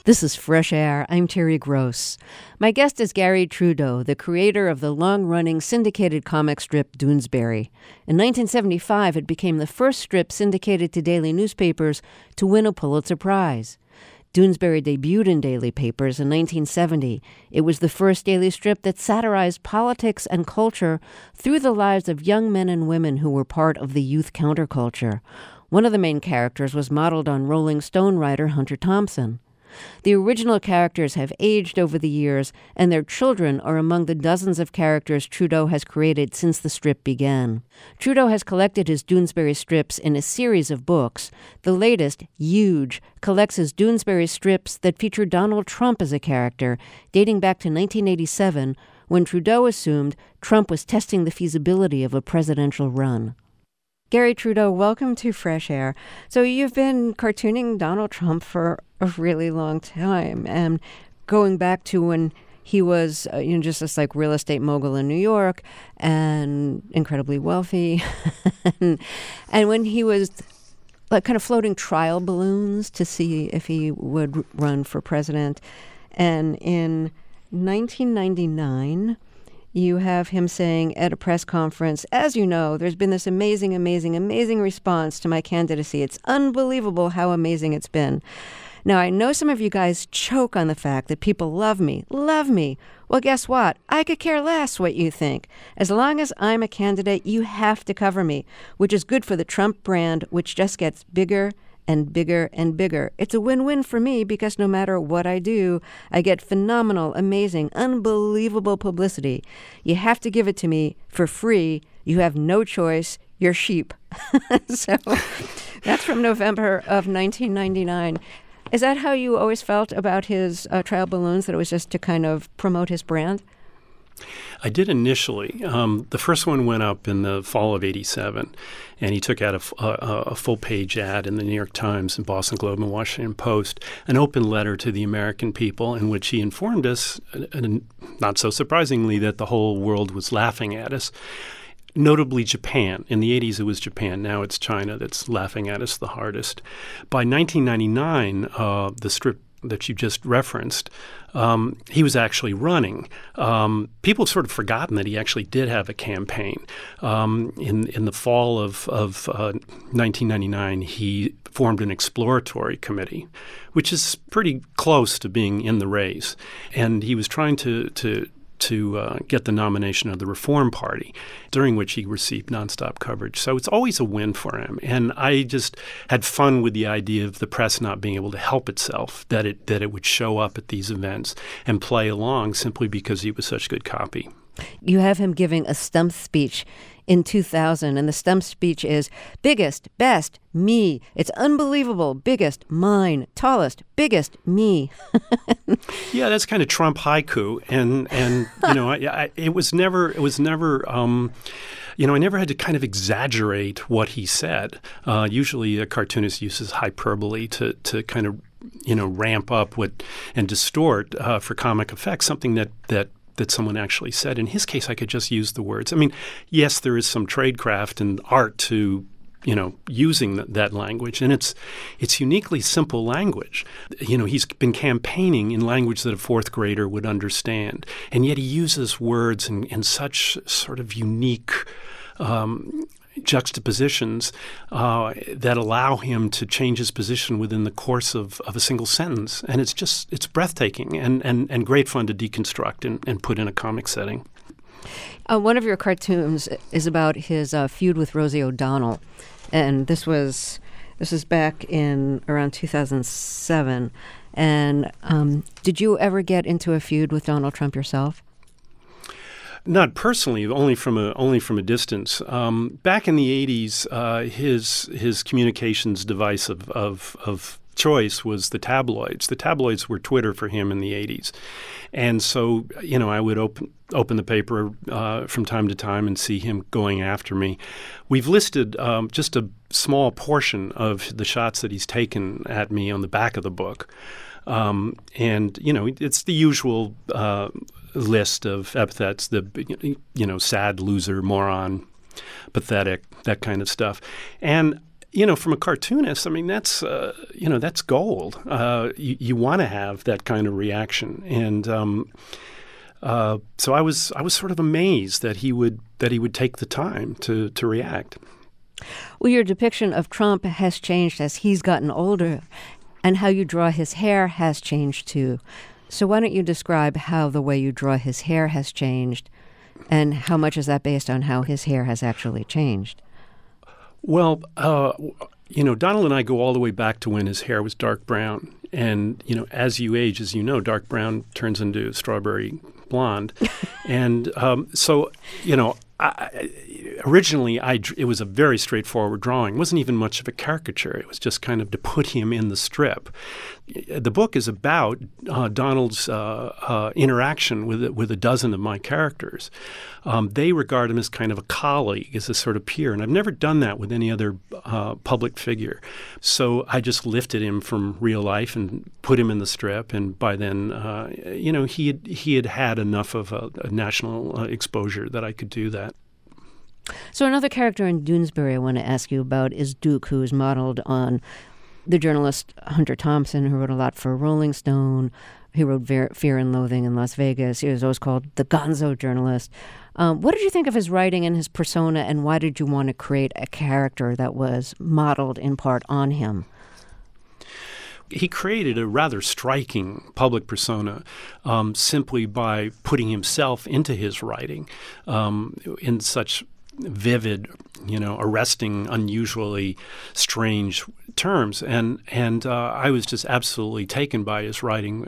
This is Fresh Air. I'm Terry Gross. My guest is Garry Trudeau, the creator of the long-running syndicated comic strip Doonesbury. In 1975, it became the first strip syndicated to daily newspapers to win a Pulitzer Prize. Doonesbury debuted in daily papers in 1970. It was the first daily strip that satirized politics and culture through the lives of young men and women who were part of the youth counterculture. One of the main characters was modeled on Rolling Stone writer Hunter Thompson. The original characters have aged over the years, and their children are among the dozens of characters Trudeau has created since the strip began. Trudeau has collected his Doonesbury strips in a series of books. The latest, Huge, collects his Doonesbury strips that feature Donald Trump as a character, dating back to 1987, when Trudeau assumed Trump was testing the feasibility of a presidential run. Garry Trudeau, welcome to Fresh Air. So you've been cartooning Donald Trump for a really long time, and going back to when he was just this like real estate mogul in New York and incredibly wealthy, and when he was like kind of floating trial balloons to see if he would run for president. And in 1999, you have him saying at a press conference, "As you know, there's been this amazing response to my candidacy. It's unbelievable how amazing it's been. Now, I know some of you guys choke on the fact that people love me. Well, guess what? I could care less what you think. As long as I'm a candidate, you have to cover me, which is good for the Trump brand, which just gets bigger and bigger and bigger. It's a win-win for me because no matter what I do, I get phenomenal, amazing, unbelievable publicity. You have to give it to me for free. You have no choice. You're sheep." So that's from November of 1999. Is that how you always felt about his trial balloons, that it was just to kind of promote his brand? I did initially. The first one went up in the fall of '87, and he took out a full-page ad in the New York Times and Boston Globe and Washington Post, an open letter to the American people in which he informed us, not so surprisingly, that the whole world was laughing at us. Notably Japan. In the 80s, it was Japan. Now it's China that's laughing at us the hardest. By 1999, the strip that you just referenced, he was actually running. People have sort of forgotten that he actually did have a campaign. In the fall of 1999, he formed an exploratory committee, which is pretty close to being in the race. And he was trying to get the nomination of the Reform Party, during which he received nonstop coverage. So it's always a win for him. And I just had fun with the idea of the press not being able to help itself, that it would show up at these events and play along simply because he was such good copy. You have him giving a stump speech in 2000, and the stump speech is biggest, best, me. It's unbelievable, biggest, mine, tallest, biggest, me. Yeah, that's kind of Trump haiku, and it was never. I never had to kind of exaggerate what he said. Usually, a cartoonist uses hyperbole to kind of ramp up and distort for comic effect something that someone actually said. In his case, I could just use the words. I mean, yes, there is some tradecraft and art to, using that language, and it's uniquely simple language. He's been campaigning in language that a fourth grader would understand, and yet he uses words in such sort of unique juxtapositions that allow him to change his position within the course of a single sentence. And it's breathtaking and great fun to deconstruct and put in a comic setting. One of your cartoons is about his feud with Rosie O'Donnell. And this was back in around 2007. And did you ever get into a feud with Donald Trump yourself? Not personally, only from a distance. Back in the 80s, his communications device of choice was the tabloids. The tabloids were Twitter for him in the 80s. And so, I would open the paper from time to time and see him going after me. We've listed just a small portion of the shots that he's taken at me on the back of the book. And, it's the usual list of epithets, sad, loser, moron, pathetic, that kind of stuff. And from a cartoonist, I mean, that's gold. You want to have that kind of reaction, and so I was sort of amazed that he would take the time to react. Well, your depiction of Trump has changed as he's gotten older, and how you draw his hair has changed too. So why don't you describe how the way you draw his hair has changed, and how much is that based on how his hair has actually changed? Well, Donald and I go all the way back to when his hair was dark brown. And, as you age, as you know, dark brown turns into strawberry blonde. And so, originally, it was a very straightforward drawing. It wasn't even much of a caricature. It was just kind of to put him in the strip. The book is about Donald's interaction with a dozen of my characters. They regard him as kind of a colleague, as a sort of peer, and I've never done that with any other public figure. So I just lifted him from real life and put him in the strip, and by then, he had enough of a national exposure that I could do that. So another character in Doonesbury I want to ask you about is Duke, who is modeled on the journalist Hunter Thompson, who wrote a lot for Rolling Stone. He wrote Fear and Loathing in Las Vegas. He was always called the gonzo journalist. What did you think of his writing and his persona, and why did you want to create a character that was modeled in part on him? He created a rather striking public persona simply by putting himself into his writing in such vivid, arresting, unusually strange terms, and I was just absolutely taken by his writing.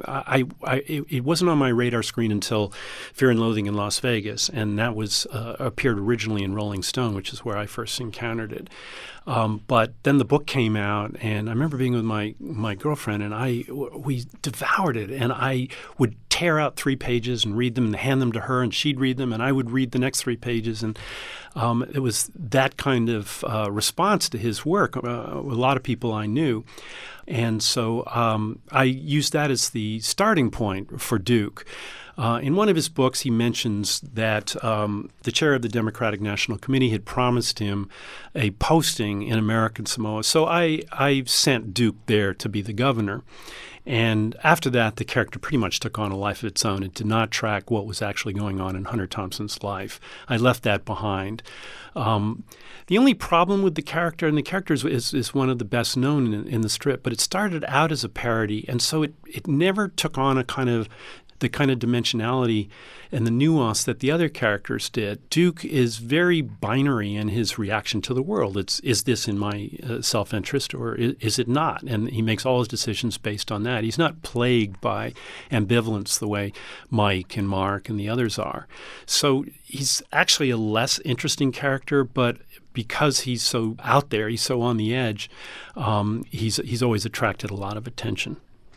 It wasn't on my radar screen until Fear and Loathing in Las Vegas, and that was appeared originally in Rolling Stone, which is where I first encountered it. But then the book came out, and I remember being with my girlfriend, and we devoured it. And I would tear out 3 pages and read them and hand them to her, and she'd read them, and I would read the next 3 pages. And it was that kind of response to his work. A lot of people I knew. And so I used that as the starting point for Duke. In one of his books, he mentions that the chair of the Democratic National Committee had promised him a posting in American Samoa. So I sent Duke there to be the governor. And after that, the character pretty much took on a life of its own. It did not track what was actually going on in Hunter Thompson's life. I left that behind. The only problem with the character, and the character is one of the best known in the strip, but it started out as a parody, and so it never took on the kind of dimensionality and the nuance that the other characters did. Duke is very binary in his reaction to the world. Is this in my self-interest or is it not? And he makes all his decisions based on that. He's not plagued by ambivalence the way Mike and Mark and the others are. So he's actually a less interesting character, but because he's so out there, he's so on the edge, he's always attracted a lot of attention.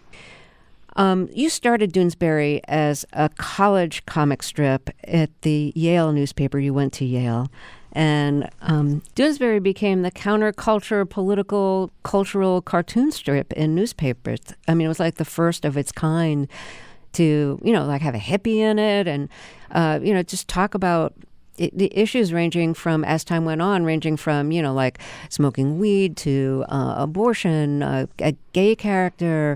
You started Doonesbury as a college comic strip at the Yale newspaper. You went to Yale. And Doonesbury became the counterculture, political, cultural cartoon strip in newspapers. I mean, it was like the first of its kind to, have a hippie in it and, just talk about the issues ranging from, as time went on, ranging from, like smoking weed to abortion, a gay character.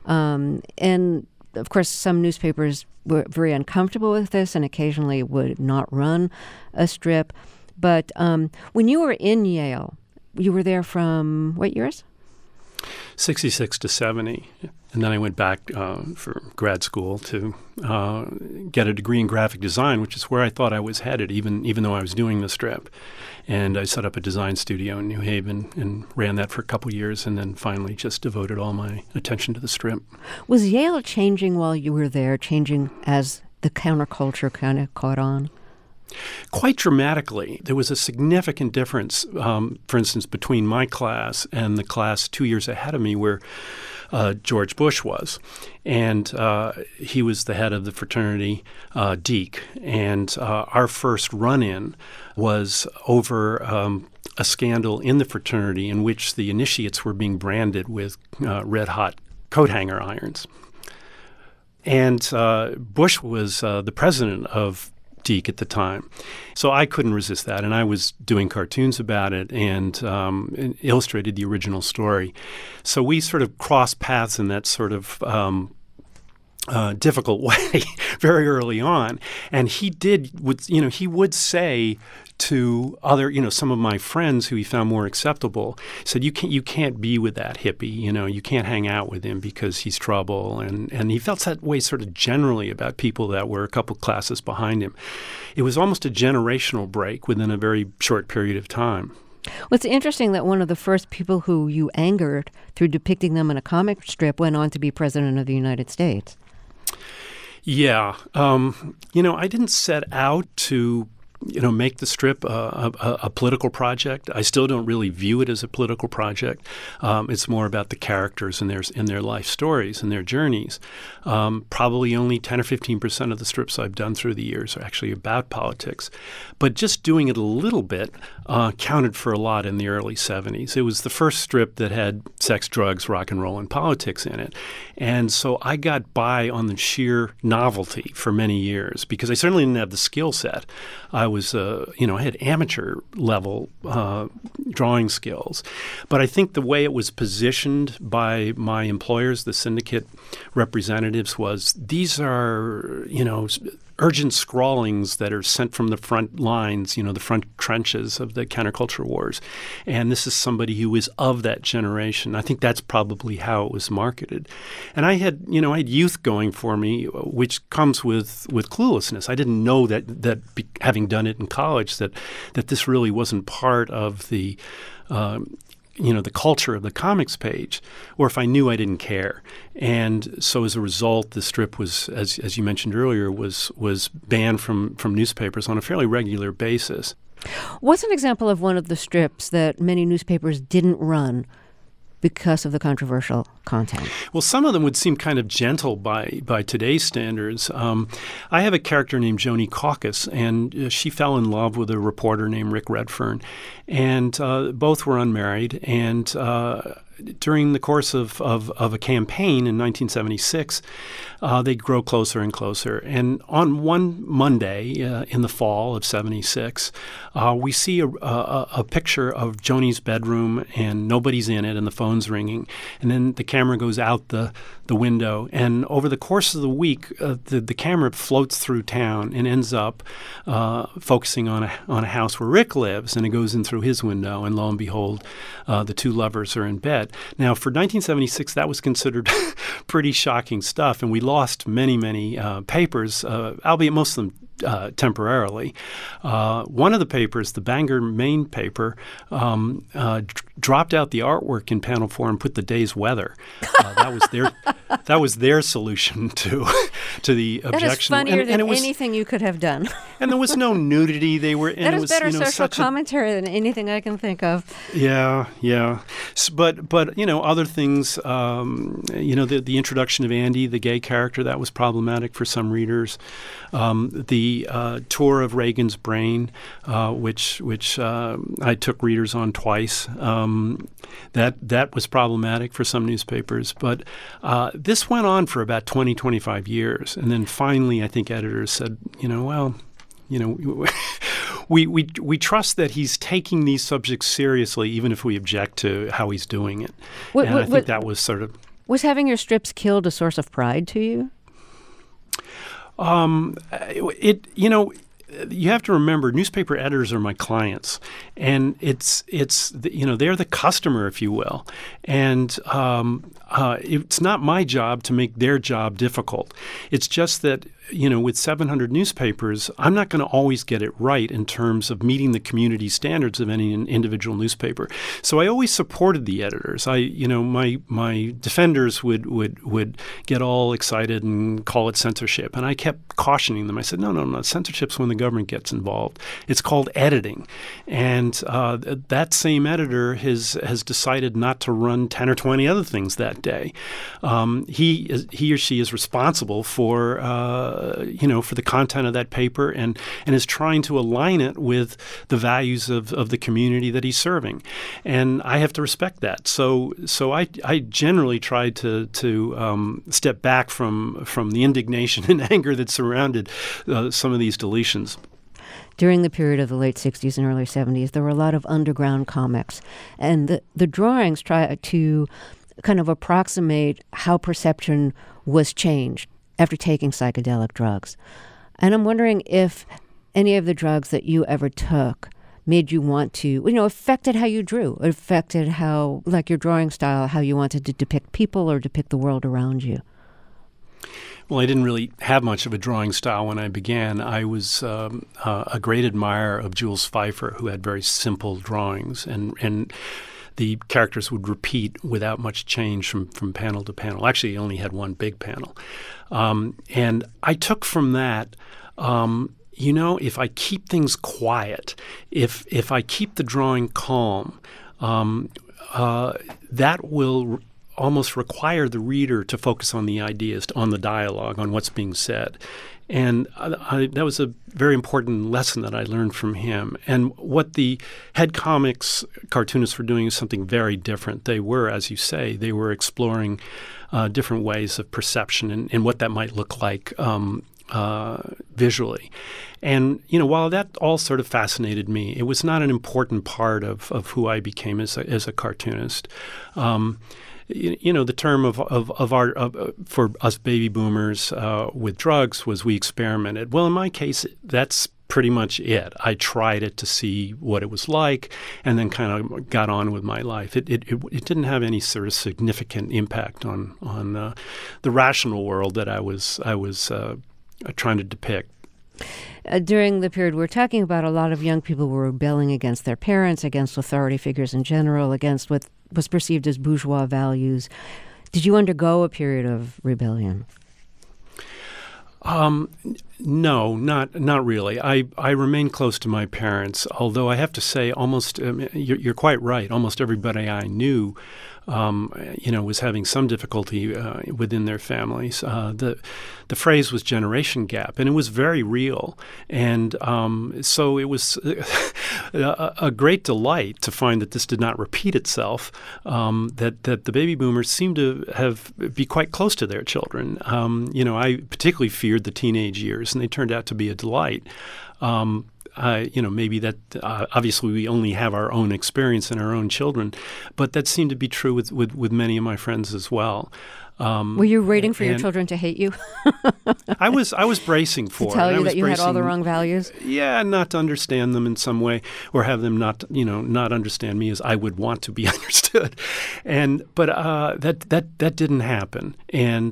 And, of course, some newspapers were very uncomfortable with this and occasionally would not run a strip. But when you were in Yale, you were there from what years? 66 to 70. And then I went back for grad school to get a degree in graphic design, which is where I thought I was headed, even though I was doing the strip. And I set up a design studio in New Haven and ran that for a couple years, and then finally just devoted all my attention to the strip. Was Yale changing while you were there, changing as the counterculture kind of caught on? Quite dramatically. There was a significant difference, for instance, between my class and the class 2 years ahead of me where George Bush was. And he was the head of the fraternity, Deke. And our first run-in was over a scandal in the fraternity in which the initiates were being branded with red-hot coat hanger irons. And Bush was the president of critique at the time. So I couldn't resist that, and I was doing cartoons about it and illustrated the original story. So we sort of crossed paths in that sort of difficult way very early on. And he would say to other, some of my friends who he found more acceptable, said, you can't be with that hippie, you can't hang out with him because he's trouble. And he felt that way sort of generally about people that were a couple classes behind him. It was almost a generational break within a very short period of time. Well, it's interesting that one of the first people who you angered through depicting them in a comic strip went on to be president of the United States. Yeah. I didn't set out to make the strip a political project. I still don't really view it as a political project. It's more about the characters and their life stories and their journeys. Probably only 10 or 15% of the strips I've done through the years are actually about politics. But just doing it a little bit counted for a lot in the early 70s. It was the first strip that had sex, drugs, rock and roll, and politics in it. And so I got by on the sheer novelty for many years because I certainly didn't have the skill set. I was, I had amateur level drawing skills. But I think the way it was positioned by my employers, the syndicate representatives, was these are, urgent scrawlings that are sent from the front lines, the front trenches of the counterculture wars. And this is somebody who is of that generation. I think that's probably how it was marketed. And I had youth going for me, which comes with cluelessness. I didn't know that having done it in college, that this really wasn't part of the the culture of the comics page, or if I knew, I didn't care. And so as a result, the strip was, as you mentioned earlier, was banned from newspapers on a fairly regular basis. What's an example of one of the strips that many newspapers didn't run because of the controversial content? Well, some of them would seem kind of gentle by today's standards. I have a character named Joni Caucus, and she fell in love with a reporter named Rick Redfern. And both were unmarried. And during the course of a campaign in 1976, they'd grow closer and closer. And on one Monday in the fall of 76, we see a picture of Joni's bedroom, and nobody's in it, and the phone's ringing. And then the camera goes out the window. And over the course of the week, the camera floats through town and ends up focusing on a house where Rick lives, and it goes in through his window, and lo and behold, the two lovers are in bed. Now, for 1976, that was considered pretty shocking stuff, and we lost many, many papers, albeit most of them temporarily. One of the papers, the Bangor, Maine paper, dropped out the artwork in panel 4 and put the day's weather. That was their solution to the objection. That is funnier than anything you could have done. And there was no nudity. That is better social commentary than anything I can think of. Yeah. But other things, the introduction of Andy, the gay character, that was problematic for some readers. The tour of Reagan's brain, which I took readers on twice, that was problematic for some newspapers. But this went on for about 20, 25 years. And then finally, I think editors said, we trust that he's taking these subjects seriously, even if we object to how he's doing it. I think that was sort of... Was having your strips killed a source of pride to you? You have to remember, newspaper editors are my clients, and it's they're the customer, if you will, and it's not my job to make their job difficult. It's just that with 700 newspapers, I'm not going to always get it right in terms of meeting the community standards of any individual newspaper. So I always supported the editors. My defenders would get all excited and call it censorship, and I kept cautioning them. I said, no, censorship's when the government gets involved. It's called editing, and that same editor has decided not to run 10 or 20 other things that day. He or she is responsible for the content of that paper and is trying to align it with the values of the community that he's serving. And I have to respect that. So I generally try to step back from the indignation and anger that surrounded some of these deletions. during the period of the late 60s and early 70s, there were a lot of underground comics. And the drawings try to kind of approximate how perception was changed after taking psychedelic drugs. And I'm wondering if any of the drugs that you ever took made you want to, affected how you drew, affected how, like your drawing style, how you wanted to depict people or depict the world around you. Well, I didn't really have much of a drawing style when I began. I was a great admirer of Jules Feiffer, who had very simple drawings, and the characters would repeat without much change from panel to panel. Actually, he only had one big panel. And I took from that, if I keep things quiet, if I keep the drawing calm, that will almost require the reader to focus on the ideas, on the dialogue, on what's being said. And that was a very important lesson that I learned from him. And what the head comics cartoonists were doing is something very different. They were, as you say, they were exploring different ways of perception and what that might look like visually. And, while that all sort of fascinated me, it was not an important part of who I became as a cartoonist. The term of art for us baby boomers with drugs was we experimented. Well, in my case, that's pretty much it. I tried it to see what it was like, and then kind of got on with my life. It didn't have any sort of significant impact on the rational world that I was trying to depict. During the period we're talking about, a lot of young people were rebelling against their parents, against authority figures in general, against what was perceived as bourgeois values. Did you undergo a period of rebellion? No, not really. I remained close to my parents, although I have to say you're quite right. Almost everybody I knew was having some difficulty within their families. The phrase was generation gap, and it was very real. And so it was a great delight to find that this did not repeat itself, that the baby boomers seemed to be quite close to their children. I particularly feared the teenage years, and they turned out to be a delight. Maybe that obviously we only have our own experience and our own children, but that seemed to be true with many of my friends as well. Were you waiting for your children to hate you? I was bracing for to tell it. you that you had all the wrong values? Yeah, not to understand them in some way, or have them not understand me as I would want to be understood. But that didn't happen, and.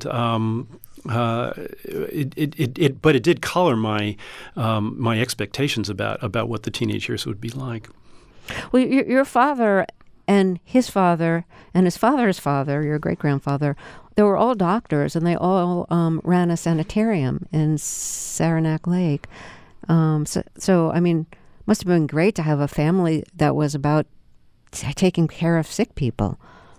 But it did color my my expectations about what the teenage years would be like. Well, your father and his father and his father's father, your great-grandfather, they were all doctors, and they all ran a sanitarium in Saranac Lake. So I mean, must have been great to have a family that was about taking care of sick people.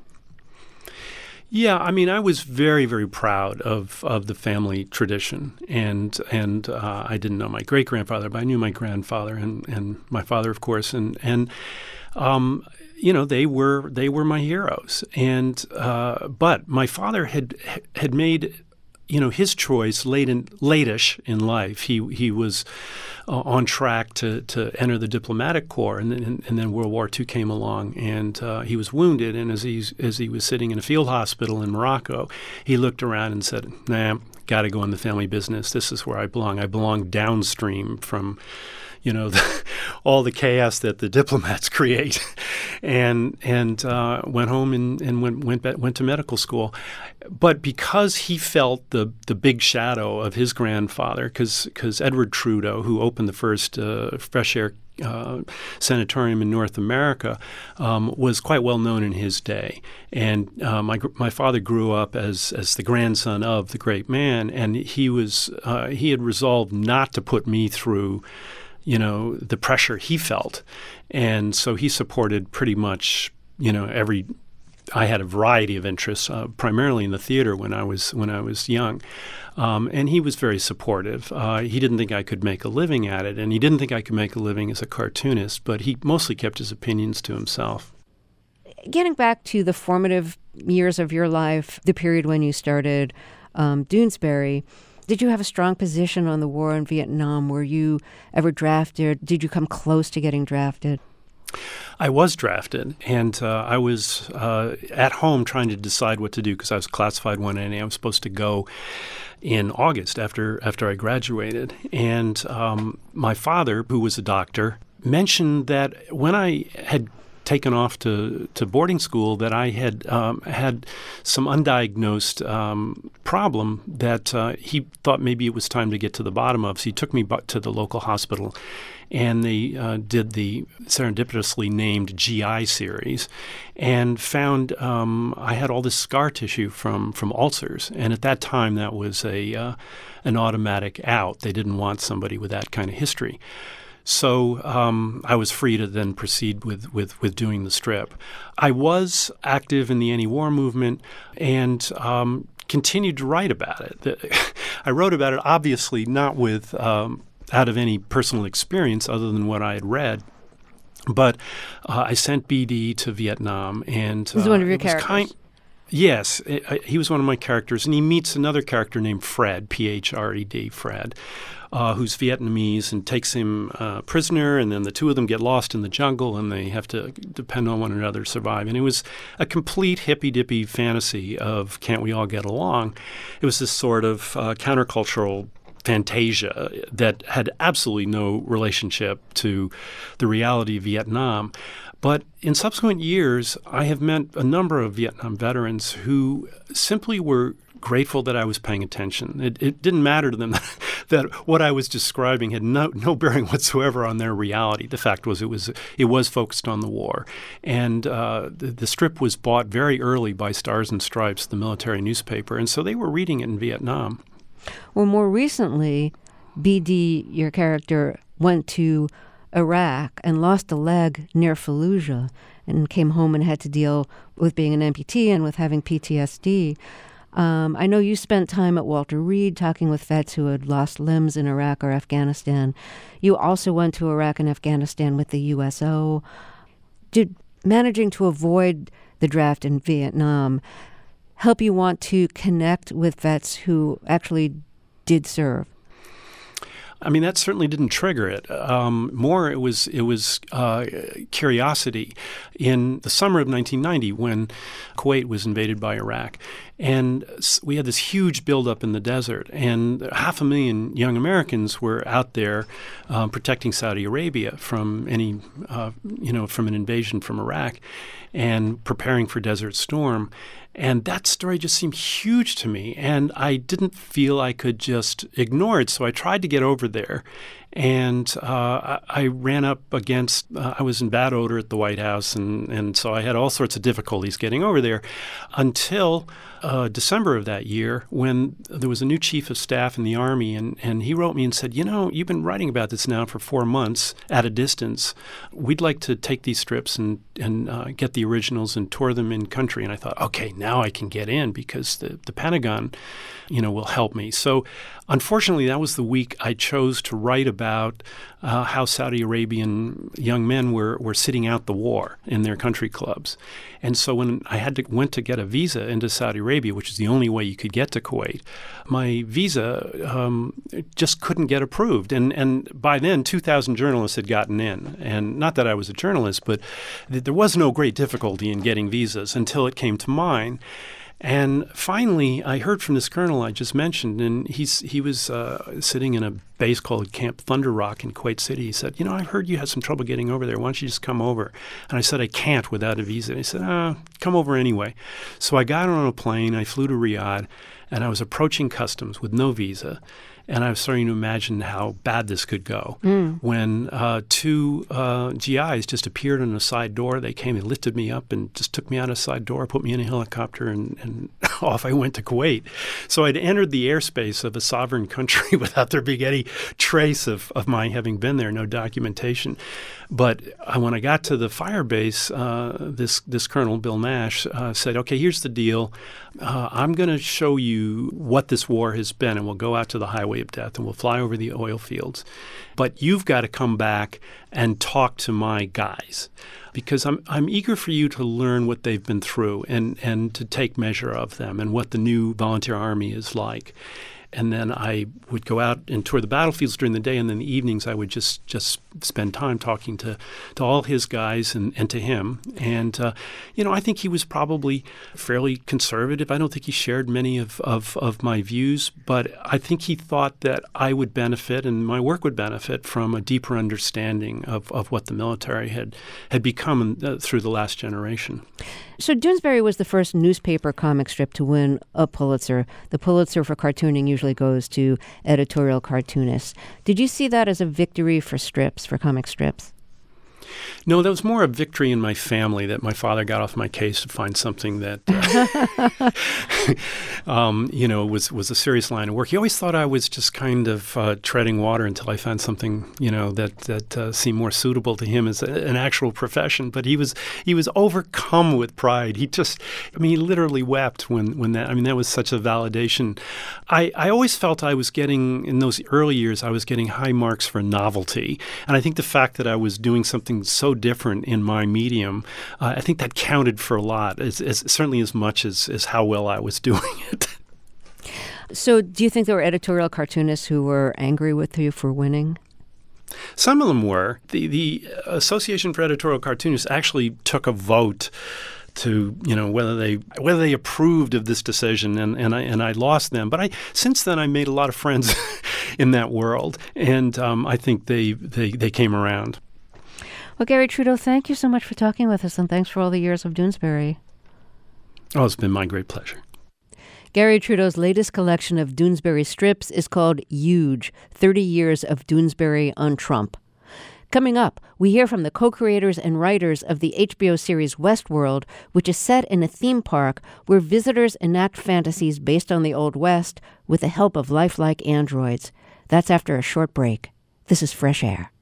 Yeah, I mean, I was very, very proud of the family tradition, and I didn't know my great grandfather, but I knew my grandfather and my father, of course, and they were my heroes, and but my father had made his choice late-ish in life. He was on track to enter the diplomatic corps, and then World War II came along, and he was wounded. And as he was sitting in a field hospital in Morocco, he looked around and said, "Nah, got to go in the family business. This is where I belong. I belong downstream from." All the chaos that the diplomats create, and went home and went to medical school. But because he felt the big shadow of his grandfather, because Edward Trudeau, who opened the first fresh air sanatorium in North America, was quite well known in his day. And my father grew up as the grandson of the great man, and he had resolved not to put me through the pressure he felt. And so he supported pretty much, I had a variety of interests, primarily in the theater when I was young. And he was very supportive. He didn't think I could make a living at it, and he didn't think I could make a living as a cartoonist, but he mostly kept his opinions to himself. Getting back to the formative years of your life, the period when you started Doonesbury, Did you have a strong position on the war in Vietnam? Were you ever drafted? Did you come close to getting drafted? I was drafted, and I was at home trying to decide what to do because I was classified 1A. I was supposed to go in August after I graduated. And my father, who was a doctor, mentioned that when I had taken off to boarding school that I had had some undiagnosed problem that he thought maybe it was time to get to the bottom of. So he took me to the local hospital, and they did the serendipitously named GI series and found I had all this scar tissue from ulcers. And at that time, that was an automatic out. They didn't want somebody with that kind of history. So I was free to then proceed with doing the strip. I was active in the anti-war movement and continued to write about it. I wrote about it, obviously, not with out of any personal experience other than what I had read. But I sent BD to Vietnam. And this is one of your characters. Yes, he was one of my characters. And he meets another character named Fred, P-H-R-E-D, Fred, who's Vietnamese, and takes him prisoner. And then the two of them get lost in the jungle, and they have to depend on one another to survive. And it was a complete hippy-dippy fantasy of can't we all get along? It was this sort of countercultural fantasia that had absolutely no relationship to the reality of Vietnam. But in subsequent years, I have met a number of Vietnam veterans who simply were grateful that I was paying attention. It didn't matter to them that what I was describing had no bearing whatsoever on their reality. The fact was it was focused on the war. And the strip was bought very early by Stars and Stripes, the military newspaper, and so they were reading it in Vietnam. Well, more recently, BD, your character, went to Iraq and lost a leg near Fallujah and came home and had to deal with being an amputee and with having PTSD. I know you spent time at Walter Reed talking with vets who had lost limbs in Iraq or Afghanistan. You also went to Iraq and Afghanistan with the USO. Did managing to avoid the draft in Vietnam help you want to connect with vets who actually did serve? I mean, that certainly didn't trigger it. More, it was curiosity. In the summer of 1990, when Kuwait was invaded by Iraq, and we had this huge buildup in the desert, and 500,000 young Americans were out there protecting Saudi Arabia from any, from an invasion from Iraq, and preparing for Desert Storm. And that story just seemed huge to me, and I didn't feel I could just ignore it. So I tried to get over there, and I ran up against I was in bad odor at the White House, and so I had all sorts of difficulties getting over there until December of that year, when there was a new chief of staff in the Army, and he wrote me and said, you've been writing about this now for 4 months at a distance. We'd like to take these strips and get the originals and tour them in country. And I thought, okay, now I can get in because the Pentagon, will help me. So unfortunately, that was the week I chose to write about how Saudi Arabian young men were sitting out the war in their country clubs. And so when I went to get a visa into Saudi Arabia, which is the only way you could get to Kuwait, my visa just couldn't get approved. And by then, 2,000 journalists had gotten in. And not that I was a journalist, but there was no great difficulty in getting visas until it came to mine. And finally, I heard from this colonel I just mentioned, and he was sitting in a base called Camp Thunder Rock in Kuwait City. He said, I heard you had some trouble getting over there. Why don't you just come over? And I said, I can't without a visa. And he said, come over anyway. So I got on a plane. I flew to Riyadh, and I was approaching customs with no visa. And I was starting to imagine how bad this could go when two GIs just appeared on a side door. They came and lifted me up and just took me out a side door, put me in a helicopter, and off I went to Kuwait. So I'd entered the airspace of a sovereign country without there being any trace of my having been there, no documentation. But when I got to the fire base, this colonel, Bill Nash, said, okay, here's the deal. I'm going to show you what this war has been, and we'll go out to the highway of death, and we'll fly over the oil fields. But you've got to come back and talk to my guys, because I'm eager for you to learn what they've been through and to take measure of them and what the new volunteer army is like. And then I would go out and tour the battlefields during the day, and then the evenings I would just spend time talking to all his guys and to him. And, I think he was probably fairly conservative. I don't think he shared many of my views, but I think he thought that I would benefit and my work would benefit from a deeper understanding of what the military had become through the last generation. So Doonesbury was the first newspaper comic strip to win a Pulitzer. The Pulitzer for cartooning usually goes to editorial cartoonists. Did you see that as a victory for strips, for comic strips? No, that was more a victory in my family that my father got off my case to find something that, was a serious line of work. He always thought I was just kind of treading water until I found something, that seemed more suitable to him as an actual profession. But he was overcome with pride. He literally wept when that was such a validation. I always felt I was getting, in those early years, I was getting high marks for novelty. And I think the fact that I was doing something so different in my medium, I think that counted for a lot, certainly as much as how well I was doing it. So do you think there were editorial cartoonists who were angry with you for winning? Some of them were. The Association for Editorial Cartoonists actually took a vote to whether they approved of this decision, and I lost them. But since then I made a lot of friends in that world, and I think they came around. Well, Garry Trudeau, thank you so much for talking with us, and thanks for all the years of Doonesbury. Oh, it's been my great pleasure. Garry Trudeau's latest collection of Doonesbury strips is called Huge, 30 Years of Doonesbury on Trump. Coming up, we hear from the co-creators and writers of the HBO series Westworld, which is set in a theme park where visitors enact fantasies based on the Old West with the help of lifelike androids. That's after a short break. This is Fresh Air.